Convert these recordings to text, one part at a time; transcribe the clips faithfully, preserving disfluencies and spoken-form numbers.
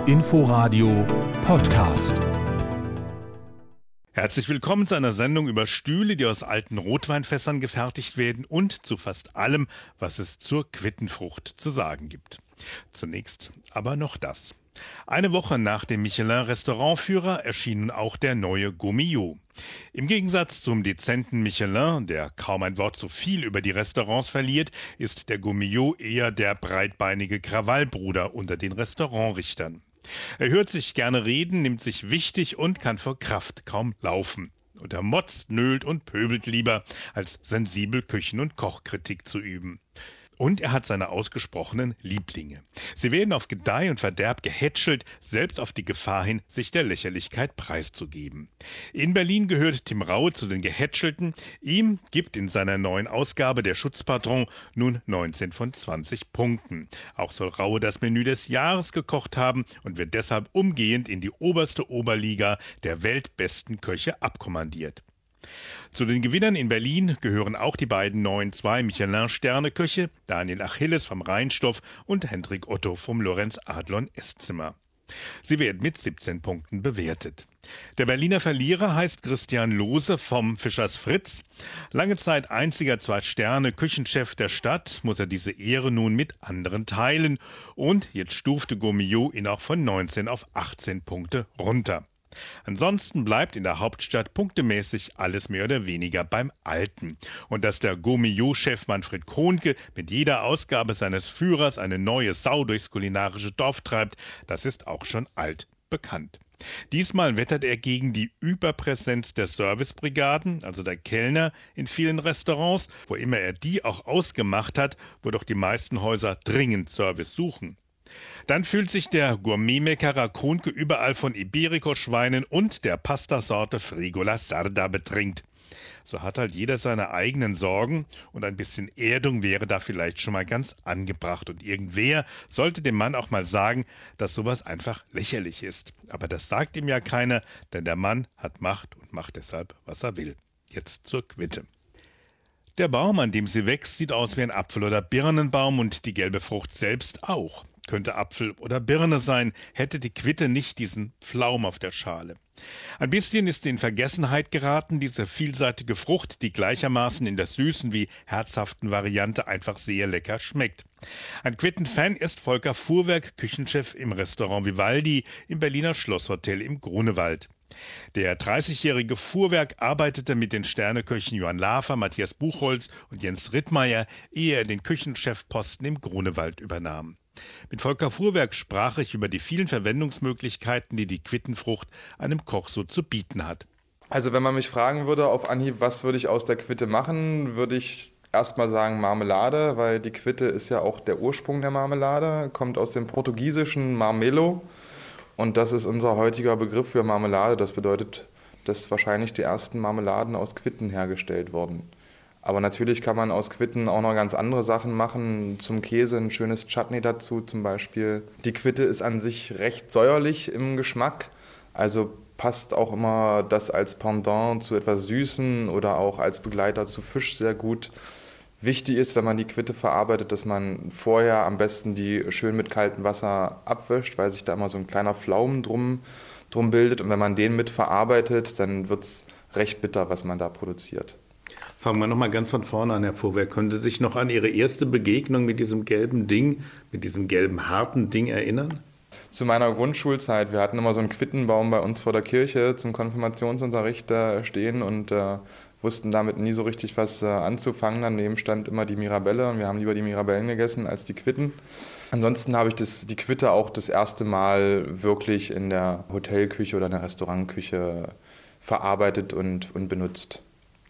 Inforadio Podcast. Herzlich willkommen zu einer Sendung über Stühle, die aus alten Rotweinfässern gefertigt werden und zu fast allem, was es zur Quittenfrucht zu sagen gibt. Zunächst aber noch das. Eine Woche nach dem Michelin-Restaurantführer erschien nun auch der neue Gaumillot. Im Gegensatz zum dezenten Michelin, der kaum ein Wort zu viel über die Restaurants verliert, ist der Gaumillot eher der breitbeinige Krawallbruder unter den Restaurantrichtern. Er hört sich gerne reden, nimmt sich wichtig und kann vor Kraft kaum laufen. Und er motzt, nölt und pöbelt lieber, als sensibel Küchen- und Kochkritik zu üben. Und er hat seine ausgesprochenen Lieblinge. Sie werden auf Gedeih und Verderb gehätschelt, selbst auf die Gefahr hin, sich der Lächerlichkeit preiszugeben. In Berlin gehört Tim Raue zu den Gehätschelten. Ihm gibt in seiner neuen Ausgabe der Schutzpatron nun neunzehn von zwanzig Punkten. Auch soll Raue das Menü des Jahres gekocht haben und wird deshalb umgehend in die oberste Oberliga der weltbesten Köche abkommandiert. Zu den Gewinnern in Berlin gehören auch die beiden neuen zwei Michelin-Sterne-Köche, Daniel Achilles vom Rheinstoff und Hendrik Otto vom Lorenz Adlon Esszimmer. Sie werden mit siebzehn Punkten bewertet. Der Berliner Verlierer heißt Christian Lohse vom Fischers Fritz. Lange Zeit einziger Zwei-Sterne-Küchenchef der Stadt, muss er diese Ehre nun mit anderen teilen. Und jetzt stufte Gaumillot ihn auch von neunzehn auf achtzehn Punkte runter. Ansonsten bleibt in der Hauptstadt punktemäßig alles mehr oder weniger beim Alten. Und dass der Gaumillot-Chef Manfred Kohnke mit jeder Ausgabe seines Führers eine neue Sau durchs kulinarische Dorf treibt, das ist auch schon alt bekannt. Diesmal wettert er gegen die Überpräsenz der Servicebrigaden, also der Kellner in vielen Restaurants, wo immer er die auch ausgemacht hat, wo doch die meisten Häuser dringend Service suchen. Dann fühlt sich der Gourmet-Meckerer Kohnke überall von Iberico-Schweinen und der Pastasorte Frigola Sarda betrinkt. So hat halt jeder seine eigenen Sorgen und ein bisschen Erdung wäre da vielleicht schon mal ganz angebracht. Und irgendwer sollte dem Mann auch mal sagen, dass sowas einfach lächerlich ist. Aber das sagt ihm ja keiner, denn der Mann hat Macht und macht deshalb, was er will. Jetzt zur Quitte. Der Baum, an dem sie wächst, sieht aus wie ein Apfel- oder Birnenbaum und die gelbe Frucht selbst auch. Könnte Apfel oder Birne sein, hätte die Quitte nicht diesen Pflaum auf der Schale. Ein bisschen ist in Vergessenheit geraten, diese vielseitige Frucht, die gleichermaßen in der süßen wie herzhaften Variante einfach sehr lecker schmeckt. Ein Quittenfan ist Volker Fuhrwerk, Küchenchef im Restaurant Vivaldi im Berliner Schlosshotel im Grunewald. Der dreißigjährige Fuhrwerk arbeitete mit den Sterneköchen Johann Lafer, Matthias Buchholz und Jens Rittmeier, ehe er den Küchenchefposten im Grunewald übernahm. Mit Volker Fuhrwerk sprach ich über die vielen Verwendungsmöglichkeiten, die die Quittenfrucht einem Koch so zu bieten hat. Also wenn man mich fragen würde auf Anhieb, was würde ich aus der Quitte machen, würde ich erstmal sagen Marmelade, weil die Quitte ist ja auch der Ursprung der Marmelade, kommt aus dem portugiesischen Marmelo und das ist unser heutiger Begriff für Marmelade. Das bedeutet, dass wahrscheinlich die ersten Marmeladen aus Quitten hergestellt wurden. Aber natürlich kann man aus Quitten auch noch ganz andere Sachen machen. Zum Käse ein schönes Chutney dazu zum Beispiel. Die Quitte ist an sich recht säuerlich im Geschmack. Also passt auch immer das als Pendant zu etwas Süßen oder auch als Begleiter zu Fisch sehr gut. Wichtig ist, wenn man die Quitte verarbeitet, dass man vorher am besten die schön mit kaltem Wasser abwäscht, weil sich da immer so ein kleiner Pflaumen drum, drum bildet. Und wenn man den mit verarbeitet, dann wird es recht bitter, was man da produziert. Fangen wir nochmal ganz von vorne an, Herr Fuhrwerk. Können Sie sich noch an Ihre erste Begegnung mit diesem gelben Ding, mit diesem gelben, harten Ding erinnern? Zu meiner Grundschulzeit. Wir hatten immer so einen Quittenbaum bei uns vor der Kirche zum Konfirmationsunterricht äh, stehen und äh, wussten damit nie so richtig was äh, anzufangen. Daneben stand immer die Mirabelle und wir haben lieber die Mirabellen gegessen als die Quitten. Ansonsten habe ich das, die Quitte auch das erste Mal wirklich in der Hotelküche oder in der Restaurantküche verarbeitet und, und benutzt.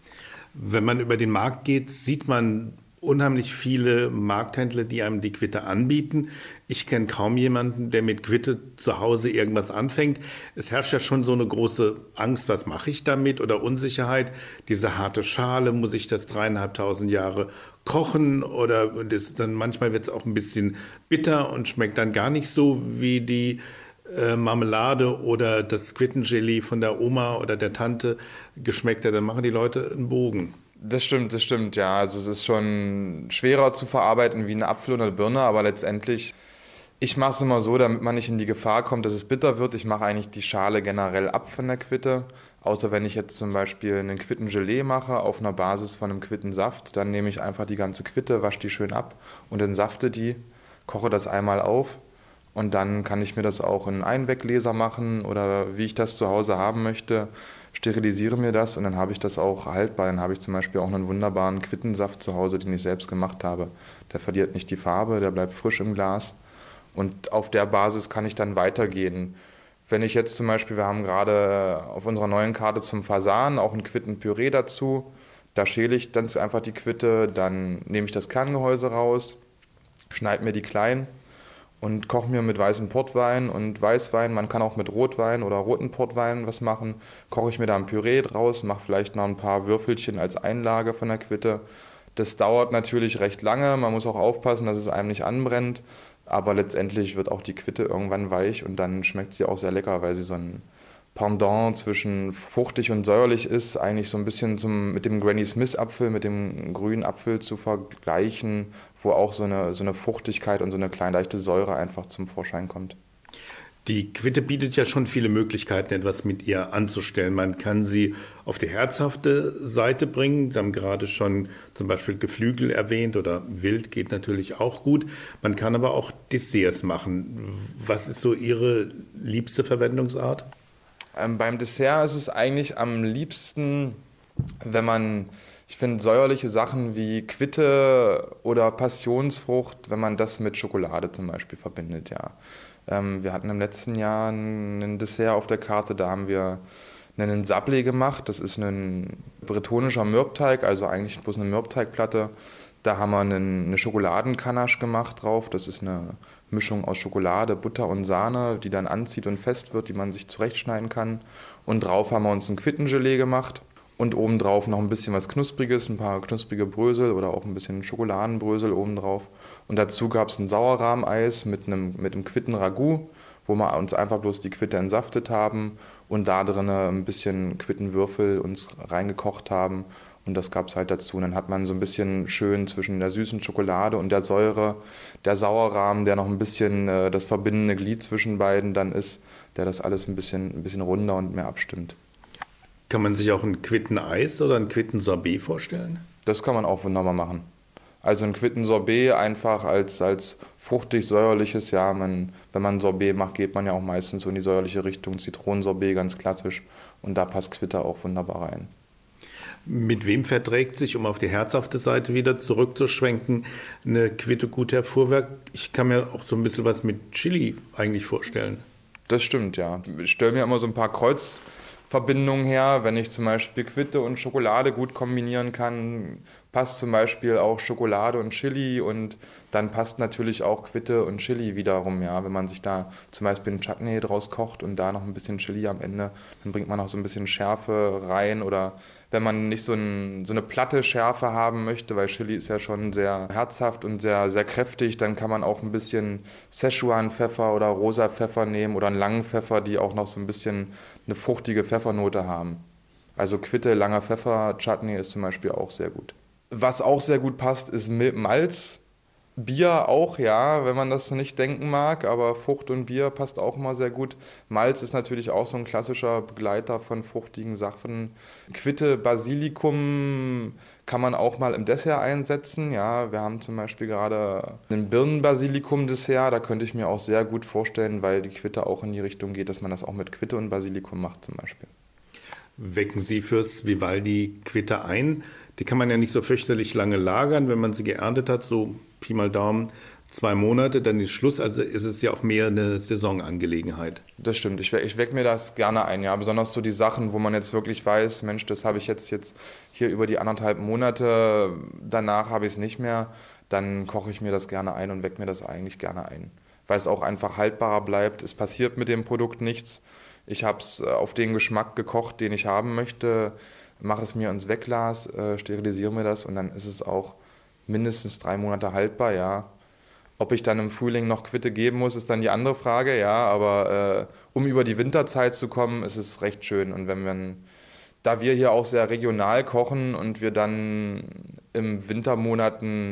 Wenn man über den Markt geht, sieht man unheimlich viele Markthändler, die einem die Quitte anbieten. Ich kenne kaum jemanden, der mit Quitte zu Hause irgendwas anfängt. Es herrscht ja schon so eine große Angst, was mache ich damit, oder Unsicherheit. Diese harte Schale, muss ich das dreieinhalbtausend Jahre kochen, oder das dann manchmal wird es auch ein bisschen bitter und schmeckt dann gar nicht so wie die äh, Marmelade oder das Quittengelee von der Oma oder der Tante geschmeckt hat. Dann machen die Leute einen Bogen. Das stimmt, das stimmt, ja. Also es ist schon schwerer zu verarbeiten wie ein Apfel oder eine Birne, aber letztendlich Ich mache es immer so, damit man nicht in die Gefahr kommt, dass es bitter wird. Ich mache eigentlich die Schale generell ab von der Quitte. Außer wenn ich jetzt zum Beispiel einen Quittengelee mache auf einer Basis von einem Quittensaft, dann nehme ich einfach die ganze Quitte, wasche die schön ab und entsafte die, koche das einmal auf und dann kann ich mir das auch in einen Einweggläser machen oder wie ich das zu Hause haben möchte, sterilisiere mir das und dann habe ich das auch haltbar. Dann habe ich zum Beispiel auch einen wunderbaren Quittensaft zu Hause, den ich selbst gemacht habe. Der verliert nicht die Farbe, der bleibt frisch im Glas. Und auf der Basis kann ich dann weitergehen. Wenn ich jetzt zum Beispiel, wir haben gerade auf unserer neuen Karte zum Fasan auch ein Quittenpüree dazu. Da schäle ich dann einfach die Quitte, dann nehme ich das Kerngehäuse raus, schneide mir die klein und koche mir mit weißem Portwein und Weißwein, man kann auch mit Rotwein oder roten Portwein was machen, koche ich mir da ein Püree draus, mache vielleicht noch ein paar Würfelchen als Einlage von der Quitte. Das dauert natürlich recht lange, man muss auch aufpassen, dass es einem nicht anbrennt. Aber letztendlich wird auch die Quitte irgendwann weich und dann schmeckt sie auch sehr lecker, weil sie so ein Pendant zwischen fruchtig und säuerlich ist. Eigentlich so ein bisschen zum, mit dem Granny Smith Apfel, mit dem grünen Apfel zu vergleichen, wo auch so eine, so eine Fruchtigkeit und so eine kleine leichte Säure einfach zum Vorschein kommt. Die Quitte bietet ja schon viele Möglichkeiten, etwas mit ihr anzustellen. Man kann sie auf die herzhafte Seite bringen. Sie haben gerade schon zum Beispiel Geflügel erwähnt oder Wild geht natürlich auch gut. Man kann aber auch Desserts machen. Was ist so Ihre liebste Verwendungsart? Ähm, beim Dessert ist es eigentlich am liebsten, wenn man, ich finde, säuerliche Sachen wie Quitte oder Passionsfrucht, wenn man das mit Schokolade zum Beispiel verbindet, ja. Ähm, wir hatten im letzten Jahr ein Dessert auf der Karte, da haben wir einen Sablé gemacht. Das ist ein bretonischer Mürbteig, also eigentlich bloß eine Mürbteigplatte. Da haben wir einen, eine Schokoladenkanache gemacht drauf. Das ist eine Mischung aus Schokolade, Butter und Sahne, die dann anzieht und fest wird, die man sich zurechtschneiden kann. Und drauf haben wir uns ein Quittengelee gemacht. Und obendrauf noch ein bisschen was Knuspriges, ein paar knusprige Brösel oder auch ein bisschen Schokoladenbrösel obendrauf. Und dazu gab es ein Sauerrahmeis mit einem, mit einem Quitten-Ragout, wo wir uns einfach bloß die Quitte entsaftet haben und da drin ein bisschen Quittenwürfel uns reingekocht haben. Und das gab es halt dazu. Und dann hat man so ein bisschen schön zwischen der süßen Schokolade und der Säure, der Sauerrahmen, der noch ein bisschen äh, das verbindende Glied zwischen beiden dann ist, der das alles ein bisschen, ein bisschen runder und mehr abstimmt. Kann man sich auch ein Quitteneis oder ein Quittensorbet vorstellen? Das kann man auch wunderbar machen. Also ein Quittensorbet einfach als, als fruchtig-säuerliches, ja, man, wenn man ein Sorbet macht, geht man ja auch meistens so in die säuerliche Richtung. Zitronensorbet ganz klassisch und da passt Quitte auch wunderbar rein. Mit wem verträgt sich, um auf die herzhafte Seite wieder zurückzuschwenken, eine Quitte gut hervorwerk? Ich kann mir auch so ein bisschen was mit Chili eigentlich vorstellen. Das stimmt, ja. Ich stelle mir immer so ein paar Kreuzverbindungen her. Wenn ich zum Beispiel Quitte und Schokolade gut kombinieren kann, passt zum Beispiel auch Schokolade und Chili und dann passt natürlich auch Quitte und Chili wiederum, ja. Wenn man sich da zum Beispiel einen Chutney draus kocht und da noch ein bisschen Chili am Ende, dann bringt man auch so ein bisschen Schärfe rein oder wenn man nicht so, ein, so eine platte Schärfe haben möchte, weil Chili ist ja schon sehr herzhaft und sehr, sehr kräftig, dann kann man auch ein bisschen Szechuan-Pfeffer oder rosa Pfeffer nehmen oder einen langen Pfeffer, die auch noch so ein bisschen eine fruchtige Pfeffernote haben. Also Quitte, langer Pfeffer, Chutney ist zum Beispiel auch sehr gut. Was auch sehr gut passt, ist Malz. Bier auch, ja, wenn man das nicht denken mag, aber Frucht und Bier passt auch immer sehr gut. Malz ist natürlich auch so ein klassischer Begleiter von fruchtigen Sachen. Quitte, Basilikum kann man auch mal im Dessert einsetzen. Ja, wir haben zum Beispiel gerade ein Birnen-Basilikum-Dessert, da könnte ich mir auch sehr gut vorstellen, weil die Quitte auch in die Richtung geht, dass man das auch mit Quitte und Basilikum macht zum Beispiel. Wecken Sie fürs Vivaldi Quitte ein? Die kann man ja nicht so fürchterlich lange lagern, wenn man sie geerntet hat, so Pi mal Daumen, zwei Monate, dann ist Schluss. Also ist es ja auch mehr eine Saisonangelegenheit. Das stimmt, ich, we ich wecke mir das gerne ein, ja. Besonders so die Sachen, wo man jetzt wirklich weiß, Mensch, das habe ich jetzt, jetzt hier über die anderthalb Monate, danach habe ich es nicht mehr, dann koche ich mir das gerne ein und wecke mir das eigentlich gerne ein. Weil es auch einfach haltbarer bleibt, es passiert mit dem Produkt nichts. Ich habe es auf den Geschmack gekocht, den ich haben möchte, mache es mir ins Wegglas, äh, sterilisiere mir das und dann ist es auch mindestens drei Monate haltbar, ja. Ob ich dann im Frühling noch Quitte geben muss, ist dann die andere Frage, ja. Aber äh, um über die Winterzeit zu kommen, ist es recht schön. Und wenn wir, da wir hier auch sehr regional kochen und wir dann im Wintermonaten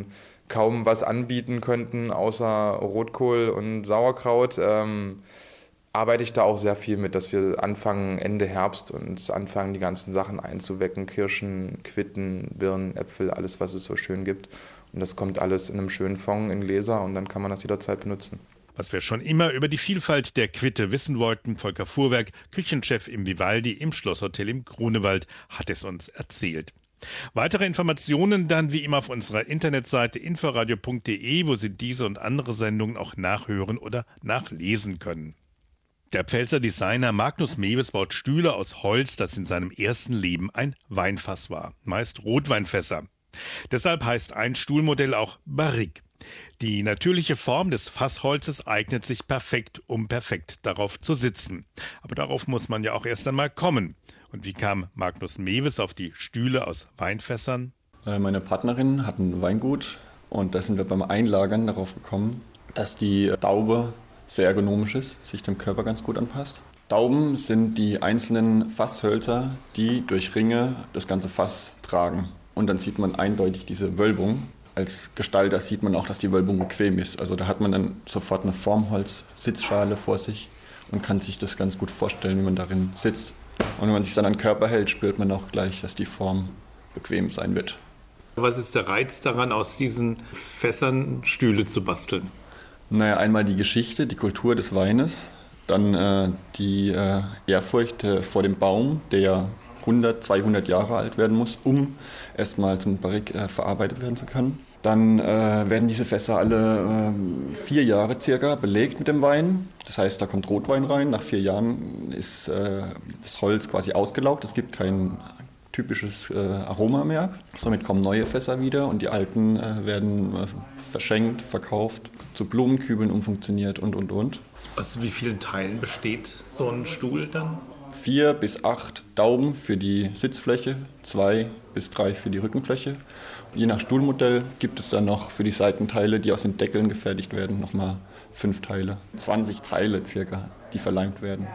kaum was anbieten könnten, außer Rotkohl und Sauerkraut, ähm, arbeite ich da auch sehr viel mit, dass wir anfangen Ende Herbst und anfangen die ganzen Sachen einzuwecken, Kirschen, Quitten, Birnen, Äpfel, alles was es so schön gibt. Und das kommt alles in einem schönen Fond in Gläser und dann kann man das jederzeit benutzen. Was wir schon immer über die Vielfalt der Quitte wissen wollten, Volker Fuhrwerk, Küchenchef im Vivaldi im Schlosshotel im Grunewald, hat es uns erzählt. Weitere Informationen dann wie immer auf unserer Internetseite inforadio punkt de, wo Sie diese und andere Sendungen auch nachhören oder nachlesen können. Der Pfälzer Designer Magnus Mewes baut Stühle aus Holz, das in seinem ersten Leben ein Weinfass war, meist Rotweinfässer. Deshalb heißt ein Stuhlmodell auch Barrique. Die natürliche Form des Fassholzes eignet sich perfekt, um perfekt darauf zu sitzen. Aber darauf muss man ja auch erst einmal kommen. Und wie kam Magnus Mewes auf die Stühle aus Weinfässern? Meine Partnerin hat ein Weingut und da sind wir beim Einlagern darauf gekommen, dass die Daube sehr ergonomisch ist, sich dem Körper ganz gut anpasst. Dauben sind die einzelnen Fasshölzer, die durch Ringe das ganze Fass tragen. Und dann sieht man eindeutig diese Wölbung. Als Gestalter sieht man auch, dass die Wölbung bequem ist. Also da hat man dann sofort eine Formholz-Sitzschale vor sich und kann sich das ganz gut vorstellen, wie man darin sitzt. Und wenn man sich dann an den Körper hält, spürt man auch gleich, dass die Form bequem sein wird. Was ist der Reiz daran, aus diesen Fässern Stühle zu basteln? Naja, einmal die Geschichte, die Kultur des Weines, dann äh, die äh, Ehrfurcht äh, vor dem Baum, der ja hundert, zweihundert Jahre alt werden muss, um erstmal zum Barrique äh, verarbeitet werden zu können. Dann äh, werden diese Fässer alle äh, vier Jahre circa belegt mit dem Wein. Das heißt, da kommt Rotwein rein. Nach vier Jahren ist äh, das Holz quasi ausgelaugt. Es gibt kein typisches äh, Aroma mehr. Somit kommen neue Fässer wieder und die alten äh, werden äh, verschenkt, verkauft, zu Blumenkübeln umfunktioniert und, und, und. Aus wie vielen Teilen besteht so ein Stuhl dann? Vier bis acht Dauben für die Sitzfläche, zwei bis drei für die Rückenfläche. Je nach Stuhlmodell gibt es dann noch für die Seitenteile, die aus den Deckeln gefertigt werden, nochmal fünf Teile. zwanzig Teile circa, die verleimt werden.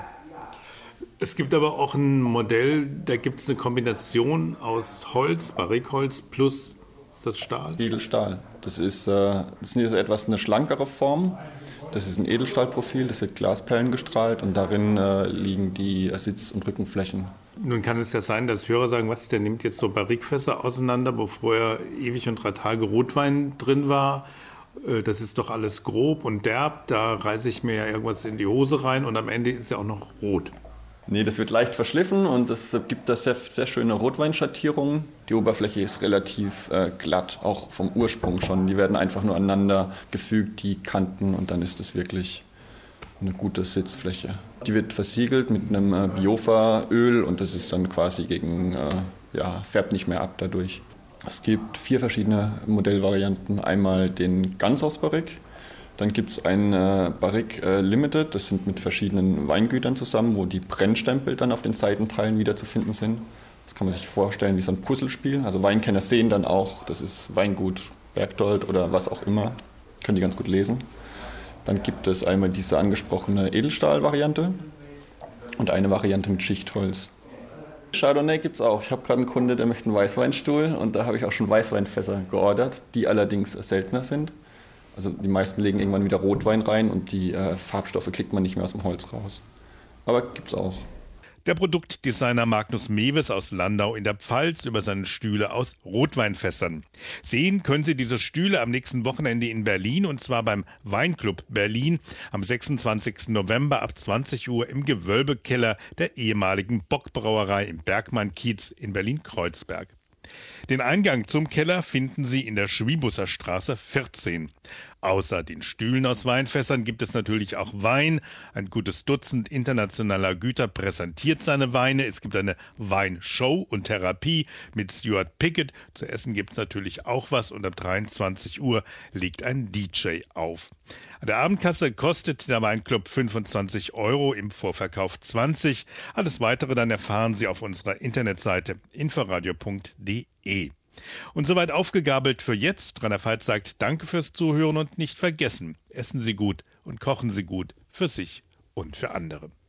Es gibt aber auch ein Modell, da gibt es eine Kombination aus Holz, Barrique-Holz plus, ist das Stahl? Edelstahl. Das ist, äh, das ist etwas eine schlankere Form. Das ist ein Edelstahlprofil, das wird Glasperlen gestrahlt und darin äh, liegen die Sitz- und Rückenflächen. Nun kann es ja sein, dass Hörer sagen, was, der nimmt jetzt so Barrique-Fässer auseinander, wo vorher ewig und drei Tage Rotwein drin war. Das ist doch alles grob und derb, da reiße ich mir ja irgendwas in die Hose rein und am Ende ist ja auch noch rot. Nee, das wird leicht verschliffen und es gibt da sehr, sehr schöne Rotweinschattierungen. Die Oberfläche ist relativ äh, glatt, auch vom Ursprung schon. Die werden einfach nur aneinander gefügt, die Kanten, und dann ist es wirklich eine gute Sitzfläche. Die wird versiegelt mit einem äh, Biofa-Öl und das ist dann quasi gegen, äh, ja, färbt nicht mehr ab dadurch. Es gibt vier verschiedene Modellvarianten. Einmal den ganz aus Barrique. Dann gibt es ein äh, Barrique äh, Limited, das sind mit verschiedenen Weingütern zusammen, wo die Brennstempel dann auf den Seitenteilen wieder zu finden sind. Das kann man sich vorstellen wie so ein Puzzlespiel. Also Weinkenner sehen dann auch, das ist Weingut Bergdold oder was auch immer, können die ganz gut lesen. Dann gibt es einmal diese angesprochene Edelstahl-Variante und eine Variante mit Schichtholz. Chardonnay gibt es auch. Ich habe gerade einen Kunde, der möchte einen Weißweinstuhl und da habe ich auch schon Weißweinfässer geordert, die allerdings seltener sind. Also die meisten legen irgendwann wieder Rotwein rein und die äh, Farbstoffe kriegt man nicht mehr aus dem Holz raus. Aber gibt's auch. Der Produktdesigner Magnus Mewes aus Landau in der Pfalz über seine Stühle aus Rotweinfässern. Sehen können Sie diese Stühle am nächsten Wochenende in Berlin und zwar beim Weinclub Berlin am sechsundzwanzigsten November ab zwanzig Uhr im Gewölbekeller der ehemaligen Bockbrauerei im Bergmann-Kiez in Berlin-Kreuzberg. Den Eingang zum Keller finden Sie in der Schwiebusser Straße vierzehn. Außer den Stühlen aus Weinfässern gibt es natürlich auch Wein. Ein gutes Dutzend internationaler Güter präsentiert seine Weine. Es gibt eine Weinshow und Therapie mit Stuart Pickett. Zu essen gibt es natürlich auch was und ab dreiundzwanzig Uhr legt ein D J auf. An der Abendkasse kostet der Weinclub fünfundzwanzig Euro, im Vorverkauf zwanzig. Alles Weitere dann erfahren Sie auf unserer Internetseite inforadio punkt de. Und soweit aufgegabelt für jetzt. Rainer Veit sagt Danke fürs Zuhören und nicht vergessen, essen Sie gut und kochen Sie gut für sich und für andere.